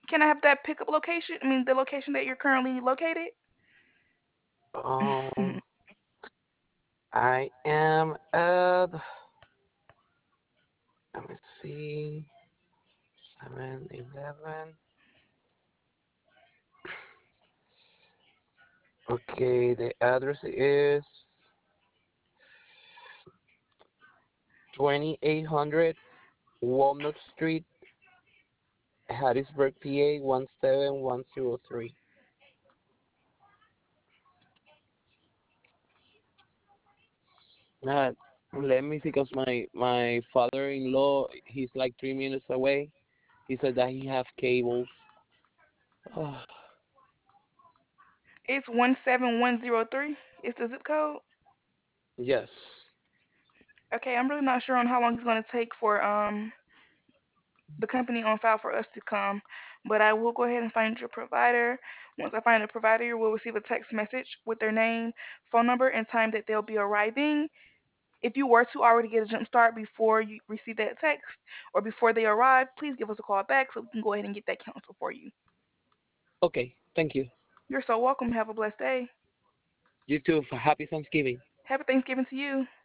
Can I have that pickup location? I mean, the location that you're currently located? Um, I am at, let me see, 7-Eleven. Okay, the address is 2800 Walnut Street, Harrisburg, PA 17103. Uh, Let me see, because my father-in-law, he's like 3 minutes away. He said that he have cables. Oh, It's 17103. Is the zip code? yes. Okay, I'm really not sure on how long it's going to take for the company on file for us to come, but I will go ahead and find your provider. Once I find a provider, you will receive a text message with their name, phone number, and time that they'll be arriving. If you were to already get a jump start before you receive that text or before they arrive, please give us a call back so we can go ahead and get that canceled for you. Okay, thank you. You're so welcome. Have a blessed day. You too. Happy Thanksgiving. Happy Thanksgiving to you.